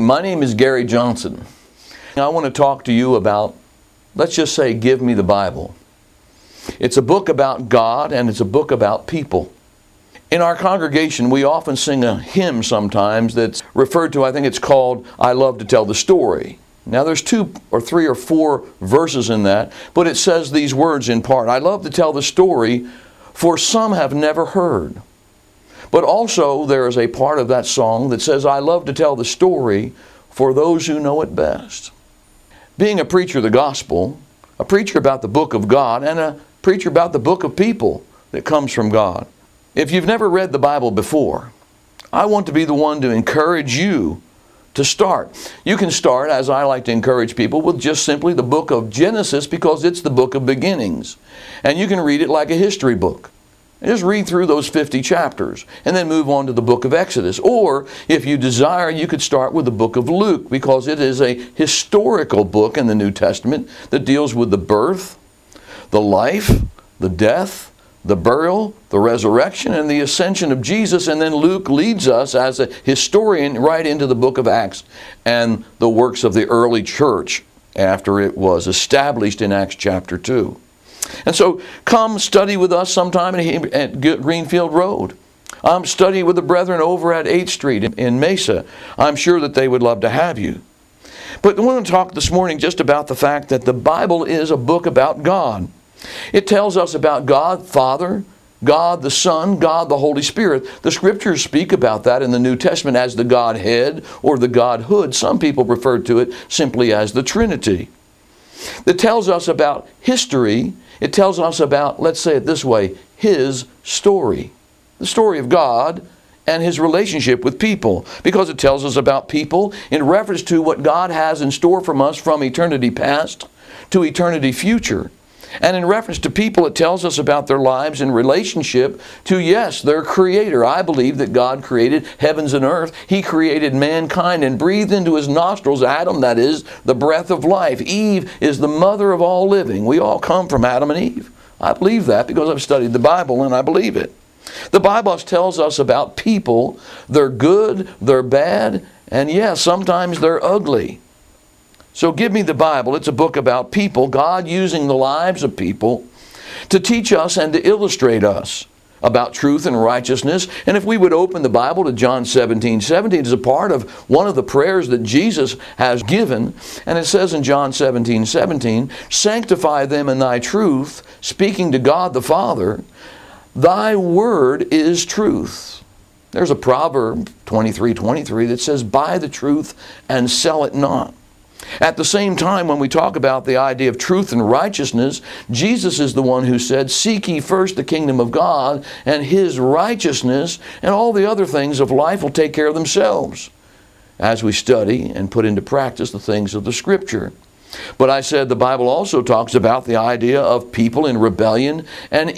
My name is Gary Johnson. I want to talk to you about, let's just say, Give Me the Bible. It's a book about God and it's a book about people. In our congregation, we often sing a hymn sometimes that's referred to, I think it's called, I Love to Tell the Story. Now there's 2 or 3 or 4 verses in that, but it says these words in part. I love to tell the story, for some have never heard. But also there is a part of that song that says, I love to tell the story for those who know it best. Being a preacher of the gospel, a preacher about the book of God, and a preacher about the book of people that comes from God. If you've never read the Bible before, I want to be the one to encourage you to start. You can start, as I like to encourage people, with just simply the book of Genesis because it's the book of beginnings. And you can read it like a history book. Just read through those 50 chapters and then move on to the book of Exodus. Or, if you desire, you could start with the book of Luke because it is a historical book in the New Testament that deals with the birth, the life, the death, the burial, the resurrection, and the ascension of Jesus. And then Luke leads us as a historian right into the book of Acts and the works of the early church after it was established in Acts chapter 2. And so come study with us sometime at Greenfield Road. Study with the brethren over at 8th Street in Mesa. I'm sure that they would love to have you. But I want to talk this morning just about the fact that the Bible is a book about God. It tells us about God Father, God the Son, God the Holy Spirit. The Scriptures speak about that in the New Testament as the Godhead or the Godhood. Some people refer to it simply as the Trinity. It tells us about history. It tells us about, let's say it this way, His story. The story of God and His relationship with people. Because it tells us about people in reference to what God has in store from us from eternity past to eternity future. And in reference to people, it tells us about their lives in relationship to, yes, their Creator. I believe that God created heavens and earth. He created mankind and breathed into his nostrils, Adam, that is, the breath of life. Eve is the mother of all living. We all come from Adam and Eve. I believe that because I've studied the Bible and I believe it. The Bible tells us about people. They're good, they're bad, and yes, sometimes they're ugly. So Give Me the Bible. It's a book about people, God using the lives of people to teach us and to illustrate us about truth and righteousness. And if we would open the Bible to John 17:17, it's a part of one of the prayers that Jesus has given. And it says in John 17:17, sanctify them in thy truth, speaking to God the Father, thy word is truth. There's a proverb, 23:23, that says, buy the truth and sell it not. At the same time, when we talk about the idea of truth and righteousness, Jesus is the one who said, seek ye first the kingdom of God and His righteousness, and all the other things of life will take care of themselves as we study and put into practice the things of the Scripture. But I said the Bible also talks about the idea of people in rebellion and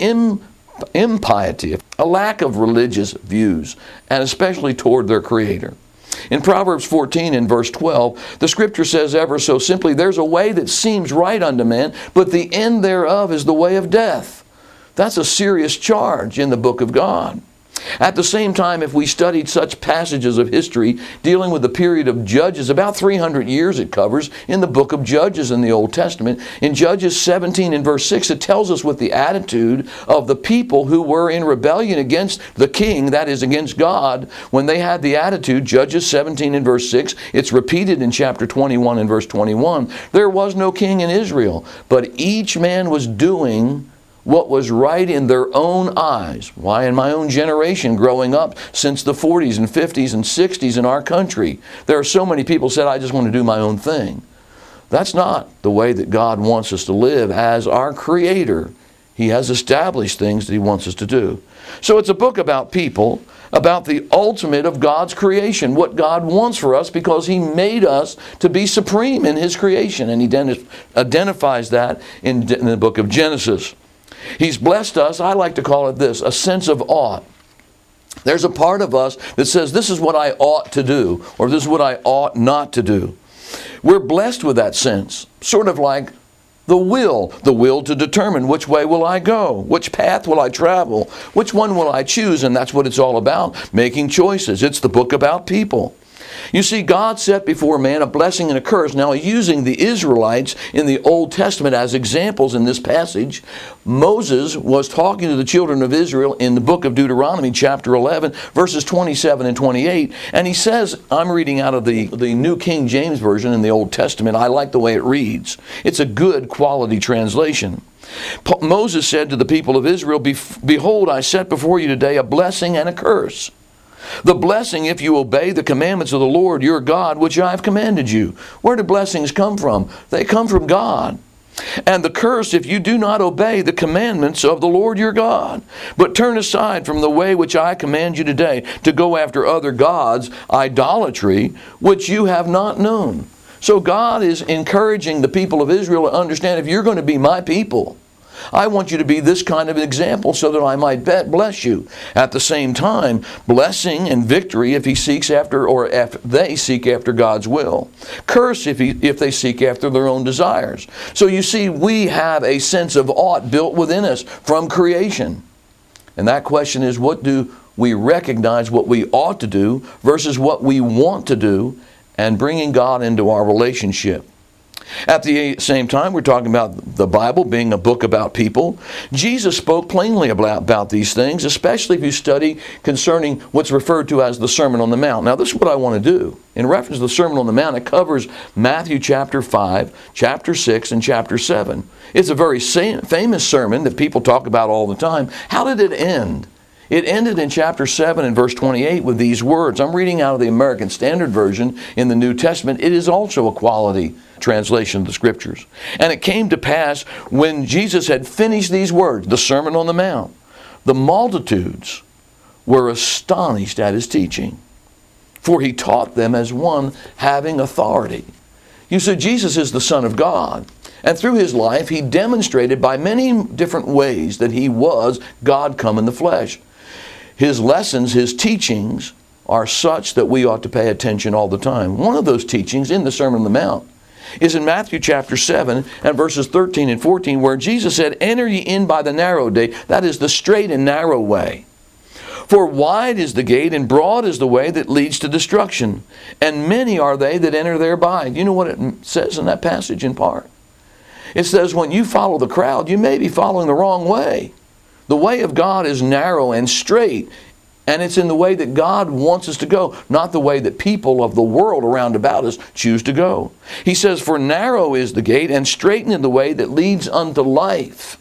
impiety, a lack of religious views, and especially toward their Creator. In Proverbs 14 and verse 12, the Scripture says ever so simply, there's a way that seems right unto man, but the end thereof is the way of death. That's a serious charge in the book of God. At the same time, if we studied such passages of history dealing with the period of Judges, about 300 years it covers in the book of Judges in the Old Testament. In Judges 17 and verse 6, it tells us what the attitude of the people who were in rebellion against the king, that is, against God, when they had the attitude, Judges 17 and verse 6, it's repeated in chapter 21 and verse 21, there was no king in Israel, but each man was doing what was right in their own eyes. Why, in my own generation growing up since the 40s and 50s and 60s in our country, there are so many people said, I just want to do my own thing. That's not the way that God wants us to live as our Creator. He has established things that He wants us to do. So it's a book about people, about the ultimate of God's creation, what God wants for us because He made us to be supreme in His creation. And He identifies that in the book of Genesis. He's blessed us, I like to call it this, a sense of ought. There's a part of us that says, this is what I ought to do, or this is what I ought not to do. We're blessed with that sense, sort of like the will to determine which way will I go, which path will I travel, which one will I choose, and that's what it's all about, making choices. It's the book about people. You see, God set before man a blessing and a curse. Now, using the Israelites in the Old Testament as examples in this passage, Moses was talking to the children of Israel in the book of Deuteronomy, chapter 11, verses 27 and 28. And he says, I'm reading out of the New King James Version in the Old Testament. I like the way it reads. It's a good quality translation. Moses said to the people of Israel, Behold, I set before you today a blessing and a curse. The blessing if you obey the commandments of the Lord your God, which I have commanded you. Where do blessings come from? They come from God. And the curse if you do not obey the commandments of the Lord your God, but turn aside from the way which I command you today to go after other gods, idolatry, which you have not known. So God is encouraging the people of Israel to understand, if you're going to be my people, I want you to be this kind of example so that I might bless you. At the same time, blessing and victory if he seeks after, or if they seek after God's will. Curse if they seek after their own desires. So you see, we have a sense of ought built within us from creation. And that question is, what do we recognize what we ought to do versus what we want to do, and bringing God into our relationship. At the same time, we're talking about the Bible being a book about people. Jesus spoke plainly about these things, especially if you study concerning what's referred to as the Sermon on the Mount. Now, this is what I want to do. In reference to the Sermon on the Mount, it covers Matthew chapter 5, chapter 6, and chapter 7. It's a very famous sermon that people talk about all the time. How did it end? It ended in chapter 7 and verse 28 with these words. I'm reading out of the American Standard Version in the New Testament. It is also a quality translation of the Scriptures. And it came to pass when Jesus had finished these words, the Sermon on the Mount, the multitudes were astonished at his teaching, for he taught them as one having authority. You see, Jesus is the Son of God. And through his life, he demonstrated by many different ways that he was God come in the flesh. His lessons, his teachings are such that we ought to pay attention all the time. One of those teachings in the Sermon on the Mount is in Matthew chapter 7 and verses 13 and 14, where Jesus said, Enter ye in by the narrow gate, that is the straight and narrow way. For wide is the gate and broad is the way that leads to destruction, and many are they that enter thereby. You know what it says in that passage in part? It says when you follow the crowd, you may be following the wrong way. The way of God is narrow and straight, and it's in the way that God wants us to go, not the way that people of the world around about us choose to go. He says, For narrow is the gate, and straight is the way that leads unto life,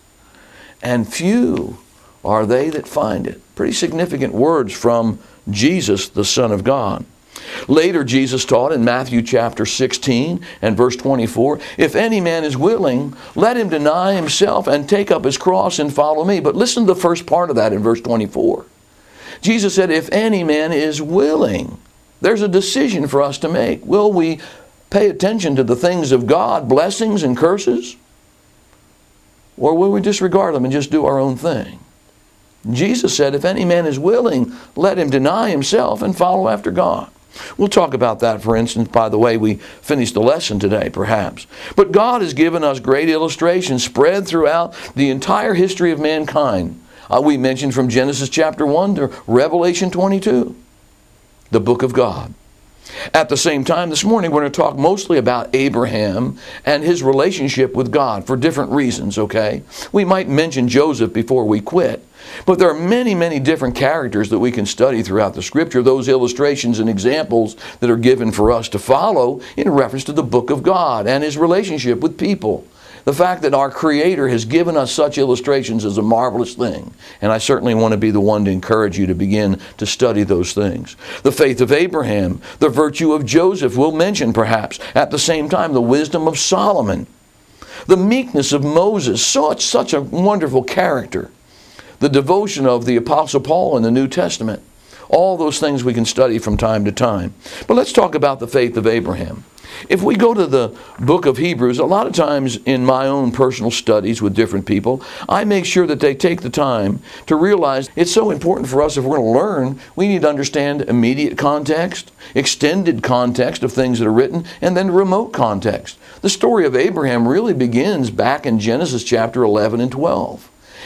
and few are they that find it. Pretty significant words from Jesus, the Son of God. Later, Jesus taught in Matthew chapter 16 and verse 24, If any man is willing, let him deny himself and take up his cross and follow me. But listen to the first part of that in verse 24. Jesus said, if any man is willing, there's a decision for us to make. Will we pay attention to the things of God, blessings and curses? Or will we disregard them and just do our own thing? Jesus said, if any man is willing, let him deny himself and follow after God. We'll talk about that, for instance, by the way we finish the lesson today, perhaps. But God has given us great illustrations spread throughout the entire history of mankind. We mentioned from Genesis chapter 1 to Revelation 22, the book of God. At the same time, this morning, we're going to talk mostly about Abraham and his relationship with God for different reasons, okay? We might mention Joseph before we quit. But there are many, many different characters that we can study throughout the Scripture, those illustrations and examples that are given for us to follow in reference to the book of God and his relationship with people. The fact that our Creator has given us such illustrations is a marvelous thing. And I certainly want to be the one to encourage you to begin to study those things. The faith of Abraham, the virtue of Joseph, we'll mention perhaps. At the same time, the wisdom of Solomon. The meekness of Moses, such a wonderful character. The devotion of the Apostle Paul in the New Testament. All those things we can study from time to time. But let's talk about the faith of Abraham. If we go to the book of Hebrews, a lot of times in my own personal studies with different people, I make sure that they take the time to realize it's so important for us if we're going to learn, we need to understand immediate context, extended context of things that are written, and then remote context. The story of Abraham really begins back in Genesis chapter 11 and 12.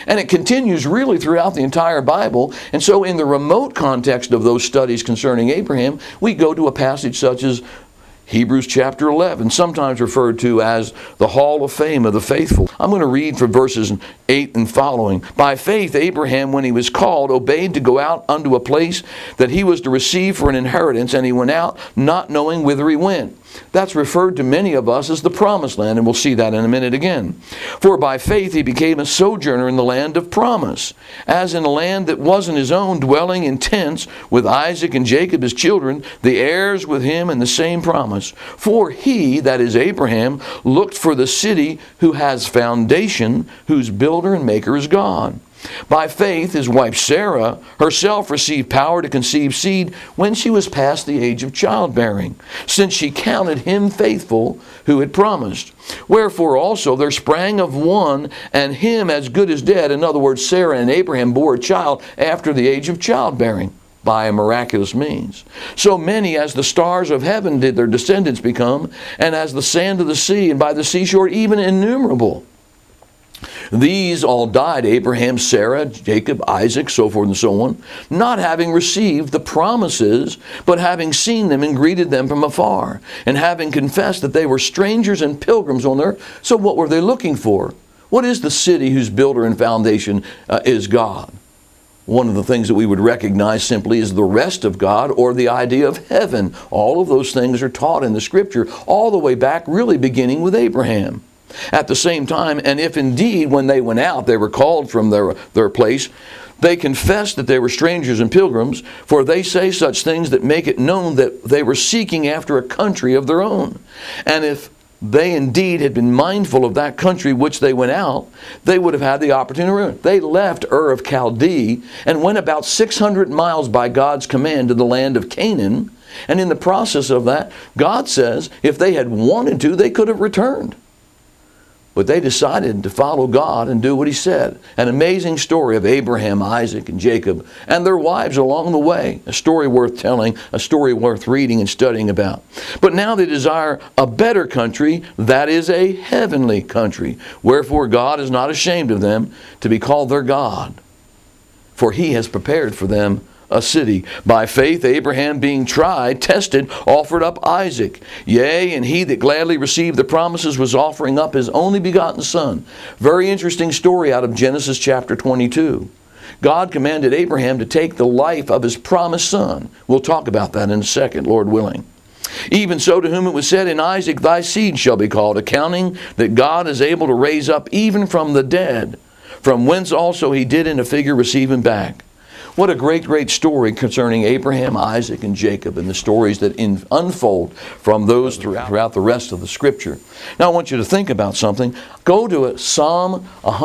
And it continues really throughout the entire Bible. And so in the remote context of those studies concerning Abraham, we go to a passage such as Hebrews chapter 11, sometimes referred to as the Hall of Fame of the Faithful. I'm going to read from verses 8 and following. By faith, Abraham, when he was called, obeyed to go out unto a place that he was to receive for an inheritance, and he went out not knowing whither he went. That's referred to many of us as the promised land, and we'll see that in a minute again. For by faith he became a sojourner in the land of promise, as in a land that wasn't his own, dwelling in tents with Isaac and Jacob his children, the heirs with him in the same promise. For he, that is Abraham, looked for the city who has foundation, whose builder and maker is God. By faith, his wife Sarah herself received power to conceive seed when she was past the age of childbearing, since she counted him faithful who had promised. Wherefore also there sprang of one, and him as good as dead. In other words, Sarah and Abraham bore a child after the age of childbearing, by a miraculous means. So many as the stars of heaven did their descendants become, and as the sand of the sea, and by the seashore even innumerable. These all died, Abraham, Sarah, Jacob, Isaac, so forth and so on, not having received the promises, but having seen them and greeted them from afar, and having confessed that they were strangers and pilgrims on earth. So what were they looking for? What is the city whose builder and foundation is God? One of the things that we would recognize simply is the rest of God, or the idea of heaven. All of those things are taught in the Scripture, all the way back, really beginning with Abraham. At the same time, and if indeed when they went out they were called from their place, they confessed that they were strangers and pilgrims, for they say such things that make it known that they were seeking after a country of their own. And if they indeed had been mindful of that country which they went out, they would have had the opportunity. They left Ur of Chaldee and went about 600 miles by God's command to the land of Canaan. And in the process of that, God says if they had wanted to, they could have returned. But they decided to follow God and do what He said. An amazing story of Abraham, Isaac, and Jacob, and their wives along the way. A story worth telling, a story worth reading and studying about. But now they desire a better country, that is a heavenly country. Wherefore God is not ashamed of them to be called their God, for He has prepared for them a city. By faith Abraham, being tried, tested, offered up Isaac. Yea, and he that gladly received the promises was offering up his only begotten son. Very interesting story out of Genesis chapter 22. God commanded Abraham to take the life of his promised son. We'll talk about that in a second, Lord willing. Even so, to whom it was said, in Isaac thy seed shall be called, accounting that God is able to raise up even from the dead, from whence also he did in a figure receive him back. What a great, great story concerning Abraham, Isaac, and Jacob, and the stories that unfold from those throughout the rest of the Scripture. Now I want you to think about something. Go to Psalm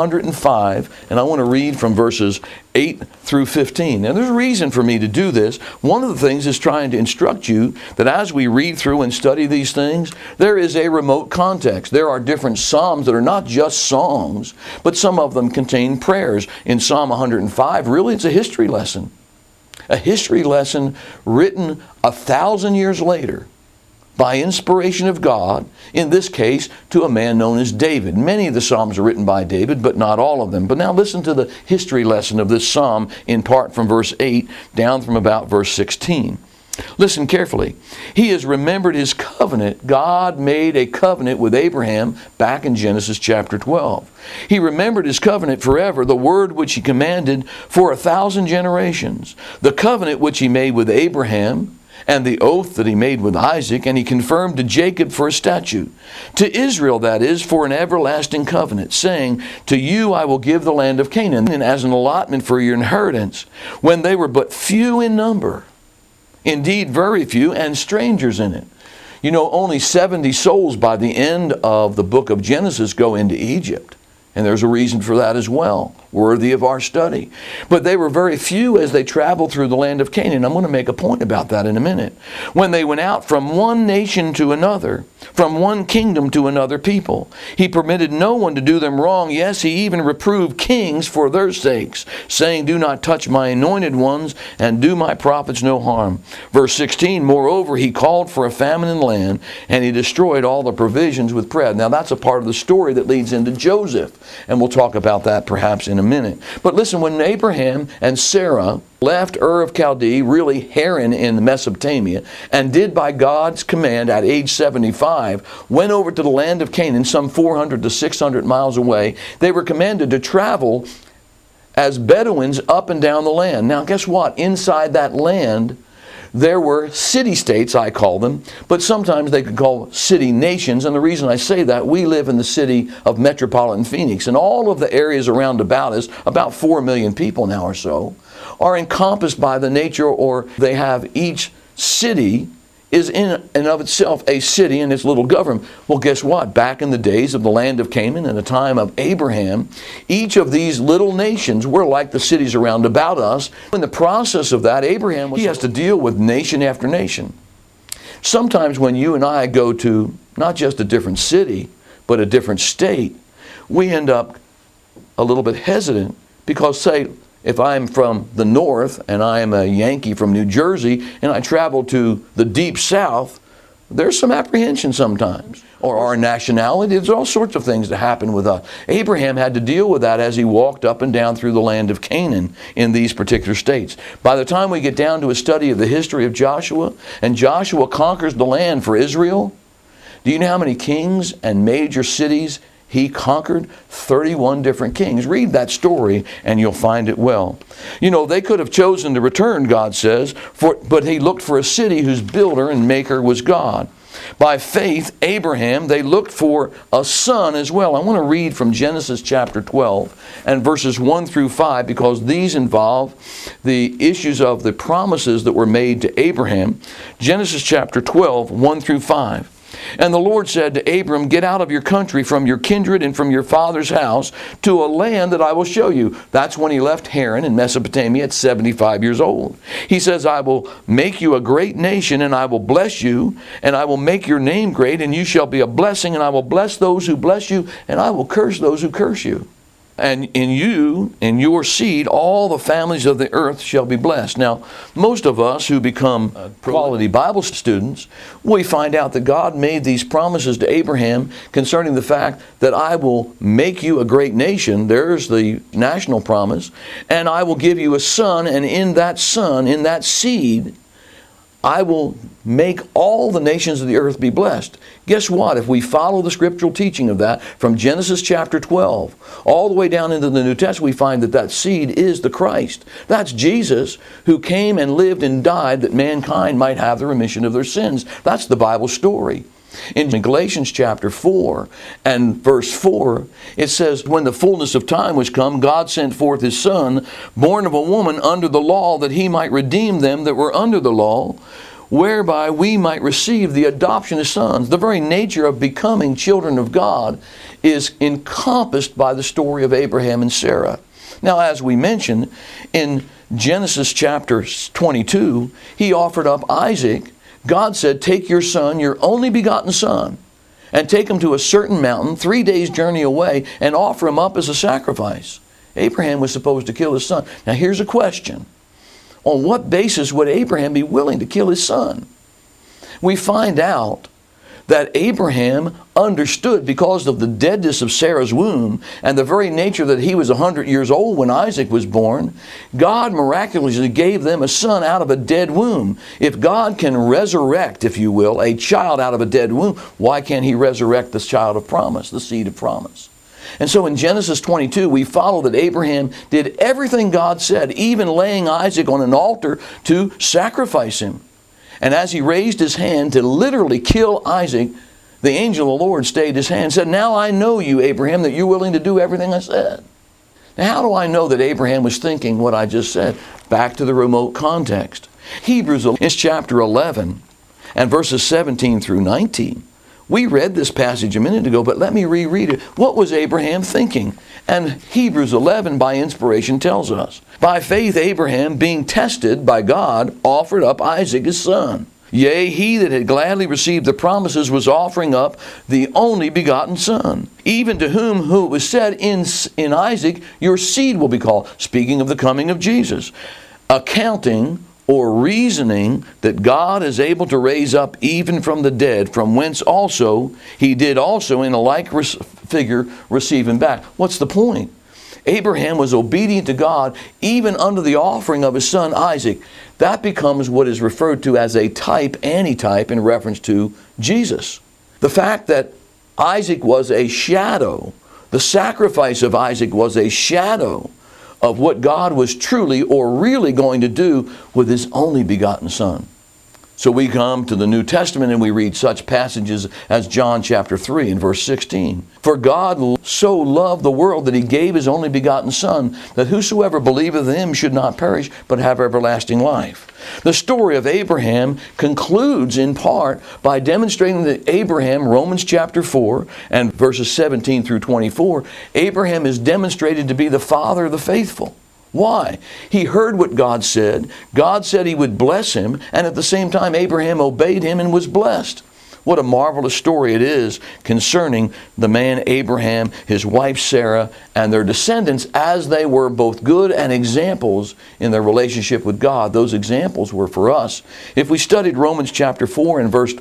105, and I want to read from verses 8 through 15. Now there's a reason for me to do this. One of the things is trying to instruct you that as we read through and study these things, there is a remote context. There are different psalms that are not just songs, but some of them contain prayers. In Psalm 105, really it's a history lesson. A history lesson written 1,000 years later by inspiration of God, in this case, to a man known as David. Many of the Psalms are written by David, but not all of them. But now listen to the history lesson of this Psalm, in part from verse 8 down from about verse 16. Listen carefully. He has remembered His covenant. God made a covenant with Abraham back in Genesis chapter 12. He remembered His covenant forever, the word which He commanded for 1,000 generations, the covenant which He made with Abraham, and the oath that He made with Isaac, and He confirmed to Jacob for a statute, to Israel, that is, for an everlasting covenant, saying, to you I will give the land of Canaan, and as an allotment for your inheritance, when they were but few in number, indeed very few, and strangers in it. You know, only 70 souls by the end of the book of Genesis go into Egypt. And there's a reason for that as well, worthy of our study. But they were very few as they traveled through the land of Canaan. I'm going to make a point about that in a minute. When they went out from one nation to another, from one kingdom to another people, He permitted no one to do them wrong. Yes, He even reproved kings for their sakes, saying, do not touch my anointed ones, and do my prophets no harm. Verse 16, moreover, He called for a famine in the land, and He destroyed all the provisions with bread. Now that's a part of the story that leads into Joseph. And we'll talk about that perhaps in a minute. But listen, when Abraham and Sarah left Ur of Chaldee, really Haran in Mesopotamia, and did by God's command at age 75, went over to the land of Canaan, some 400 to 600 miles away, they were commanded to travel as Bedouins up and down the land. Now guess what? Inside that land, there were city-states, I call them, but sometimes they could call city-nations. And the reason I say that, we live in the city of metropolitan Phoenix, and all of the areas around about us, about 4 million people now or so, are encompassed by the nature, or they have each city is in and of itself a city and its little government. Well, guess what? Back in the days of the land of Canaan and the time of Abraham, each of these little nations were like the cities around about us. In the process of that, he has to deal with nation after nation. Sometimes when you and I go to not just a different city, but a different state, we end up a little bit hesitant because, say, if I'm from the north and I am a Yankee from New Jersey and I travel to the deep south, there's some apprehension sometimes. Or our nationality, there's all sorts of things that happen with us. Abraham had to deal with that as he walked up and down through the land of Canaan in these particular states. By the time we get down to a study of the history of Joshua, and Joshua conquers the land for Israel, do you know how many kings and major cities he conquered? 31 different kings. Read that story and you'll find it well. You know, they could have chosen to return, God says, but he looked for a city whose builder and maker was God. By faith, Abraham, they looked for a son as well. I want to read from Genesis chapter 12 and verses 1 through 5 because these involve the issues of the promises that were made to Abraham. Genesis chapter 12, 1 through 5. And the Lord said to Abram, get out of your country, from your kindred and from your father's house, to a land that I will show you. That's when he left Haran in Mesopotamia at 75 years old. He says, I will make you a great nation, and I will bless you, and I will make your name great, and you shall be a blessing, and I will bless those who bless you, and I will curse those who curse you. And in you, in your seed, all the families of the earth shall be blessed. Now, most of us who become quality Bible students, we find out that God made these promises to Abraham concerning the fact that I will make you a great nation. There's the national promise. And I will give you a son, and in that son, in that seed, I will make all the nations of the earth be blessed. Guess what? If we follow the scriptural teaching of that from Genesis chapter 12 all the way down into the New Testament, we find that that seed is the Christ. That's Jesus who came and lived and died that mankind might have the remission of their sins. That's the Bible story. In Galatians chapter 4 and verse 4, it says, when the fullness of time was come, God sent forth His Son, born of a woman under the law, that He might redeem them that were under the law, whereby we might receive the adoption as sons. The very nature of becoming children of God is encompassed by the story of Abraham and Sarah. Now, as we mentioned, in Genesis chapter 22, He offered up Isaac. God said, take your son, your only begotten son, and take him to a certain mountain 3 days' journey away and offer him up as a sacrifice. Abraham was supposed to kill his son. Now here's a question. On what basis would Abraham be willing to kill his son? We find out that Abraham understood, because of the deadness of Sarah's womb and the very nature that he was 100 years old when Isaac was born, God miraculously gave them a son out of a dead womb. If God can resurrect, if you will, a child out of a dead womb, why can't He resurrect this child of promise, the seed of promise? And so in Genesis 22, we follow that Abraham did everything God said, even laying Isaac on an altar to sacrifice him. And as he raised his hand to literally kill Isaac, the angel of the Lord stayed his hand and said, now I know you, Abraham, that you're willing to do everything I said. Now how do I know that Abraham was thinking what I just said? Back to the remote context. Hebrews is chapter 11 and verses 17 through 19. We read this passage a minute ago, but let me reread it. What was Abraham thinking? And Hebrews 11 by inspiration tells us, by faith Abraham, being tested by God, offered up Isaac his son. Yea, he that had gladly received the promises was offering up the only begotten son, even to whom it was said, in Isaac your seed will be called, speaking of the coming of Jesus, accounting or reasoning that God is able to raise up even from the dead, from whence also He did also in a like figure receive him back. What's the point? Abraham was obedient to God even unto the offering of his son Isaac. That becomes what is referred to as a type, antitype, in reference to Jesus. The fact that Isaac was a shadow, the sacrifice of Isaac was a shadow of what God was truly or really going to do with his only begotten son. So we come to the New Testament and we read such passages as John chapter 3 and verse 16. For God so loved the world that he gave his only begotten Son, that whosoever believeth in him should not perish, but have everlasting life. The story of Abraham concludes in part by demonstrating that Abraham, Romans chapter 4 and verses 17 through 24, Abraham is demonstrated to be the father of the faithful. Why? He heard what God said. God said he would bless him, and at the same time Abraham obeyed him and was blessed. What a marvelous story it is concerning the man Abraham, his wife Sarah, and their descendants, as they were both good and examples in their relationship with God. Those examples were for us. If we studied Romans chapter 4 and verse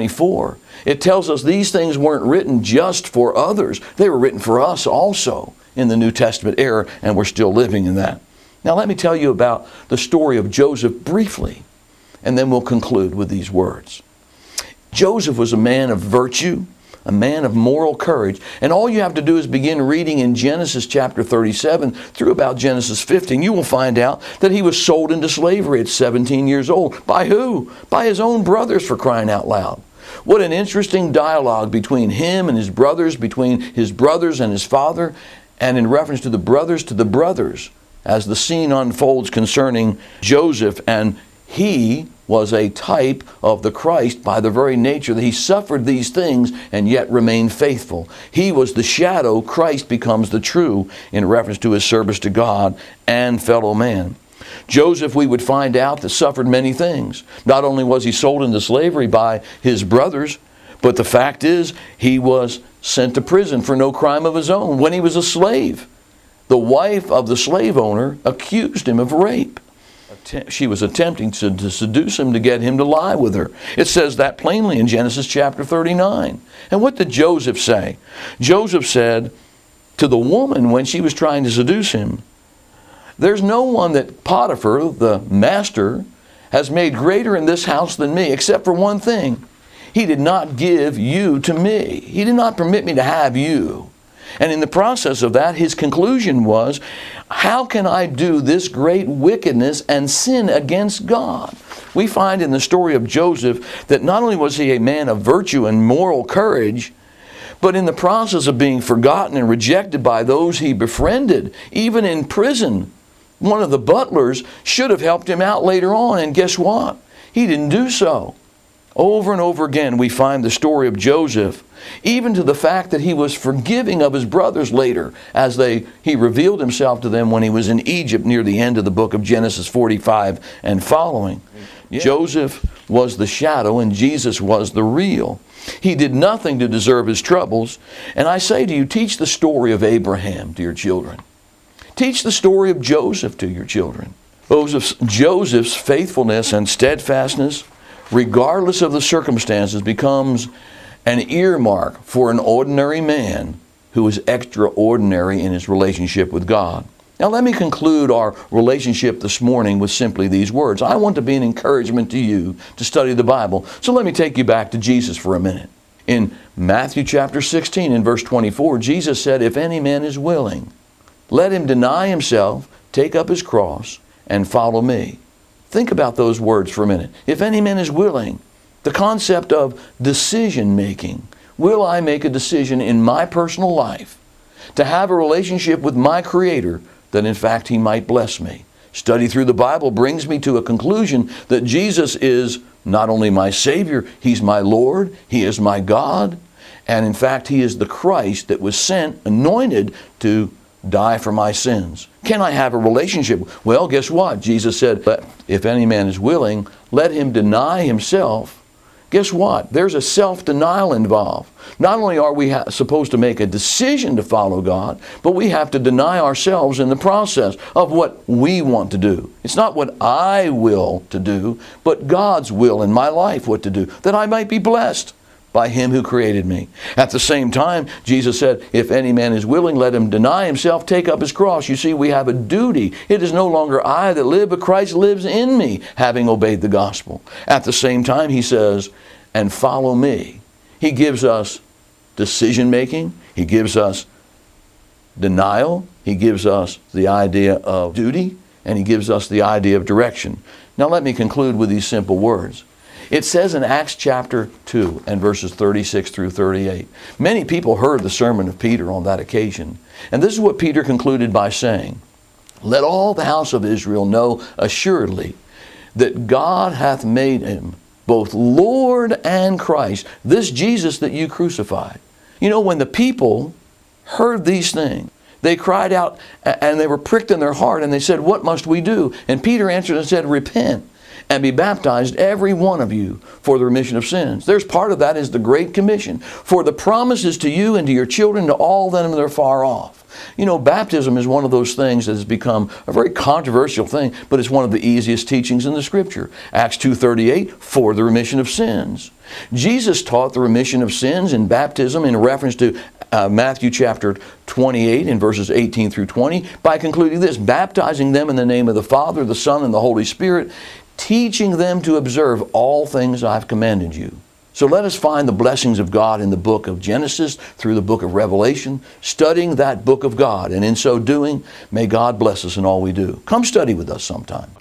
24, it tells us these things weren't written just for others. They were written for us also in the New Testament era, and we're still living in that. Now let me tell you about the story of Joseph briefly, and then we'll conclude with these words. Joseph was a man of virtue, a man of moral courage, and all you have to do is begin reading in Genesis chapter 37 through about Genesis 15. You will find out that he was sold into slavery at 17 years old. By who? By his own brothers, for crying out loud. What an interesting dialogue between him and his brothers, between his brothers and his father, and in reference to the brothers, as the scene unfolds concerning Joseph. And he was a type of the Christ by the very nature that he suffered these things and yet remained faithful. He was the shadow. Christ becomes the true in reference to his service to God and fellow man. Joseph, we would find out, that suffered many things. Not only was he sold into slavery by his brothers, but the fact is he was sent to prison for no crime of his own when he was a slave. The wife of the slave owner accused him of rape. She was attempting to seduce him, to get him to lie with her. It says that plainly in Genesis chapter 39. And what did Joseph say? Joseph said to the woman when she was trying to seduce him, "There's no one that Potiphar, the master, has made greater in this house than me, except for one thing. He did not give you to me. He did not permit me to have you." And in the process of that, his conclusion was, how can I do this great wickedness and sin against God? We find in the story of Joseph that not only was he a man of virtue and moral courage, but in the process of being forgotten and rejected by those he befriended, even in prison, one of the butlers should have helped him out later on. And guess what? He didn't do so. Over and over again, we find the story of Joseph, even to the fact that he was forgiving of his brothers later, as he revealed himself to them when he was in Egypt near the end of the book of Genesis 45 and following. Yeah. Joseph was the shadow and Jesus was the real. He did nothing to deserve his troubles. And I say to you, teach the story of Abraham to your children. Teach the story of Joseph to your children. Joseph's faithfulness and steadfastness, regardless of the circumstances, becomes an earmark for an ordinary man who is extraordinary in his relationship with God. Now let me conclude our relationship this morning with simply these words. I want to be an encouragement to you to study the Bible. So let me take you back to Jesus for a minute. In Matthew chapter 16 and verse 24, Jesus said, "If any man is willing, let him deny himself, take up his cross, and follow me." Think about those words for a minute. If any man is willing, the concept of decision making. Will I make a decision in my personal life to have a relationship with my Creator that in fact He might bless me? Study through the Bible brings me to a conclusion that Jesus is not only my Savior, He's my Lord, He is my God, and in fact He is the Christ that was sent, anointed to die for my sins. Can I have a relationship? Well, guess what? Jesus said, if any man is willing, let him deny himself. Guess what? There's a self-denial involved. Not only are we supposed to make a decision to follow God, but we have to deny ourselves in the process of what we want to do. It's not what I will to do, but God's will in my life what to do, that I might be blessed. by him who created me. At the same time, Jesus said, if any man is willing, let him deny himself, take up his cross. You see, we have a duty. It is no longer I that live, but Christ lives in me, having obeyed the gospel. At the same time, he says, and follow me. He gives us decision making. He gives us denial. He gives us the idea of duty. And he gives us the idea of direction. Now let me conclude with these simple words. It says in Acts chapter 2 and verses 36 through 38. Many people heard the sermon of Peter on that occasion. And this is what Peter concluded by saying, let all the house of Israel know assuredly that God hath made him both Lord and Christ, this Jesus that you crucified. You know, when the people heard these things, they cried out and they were pricked in their heart and they said, what must we do? And Peter answered and said, repent and be baptized, every one of you, for the remission of sins. There's part of that is the Great Commission. For the promises to you and to your children, to all them that are far off. You know, baptism is one of those things that has become a very controversial thing, but it's one of the easiest teachings in the Scripture. Acts 2:38, for the remission of sins. Jesus taught the remission of sins in baptism in reference to Matthew chapter 28 in verses 18 through 20 by concluding this, baptizing them in the name of the Father, the Son, and the Holy Spirit, teaching them to observe all things I've commanded you. So let us find the blessings of God in the book of Genesis through the book of Revelation, studying that book of God. And in so doing, may God bless us in all we do. Come study with us sometime.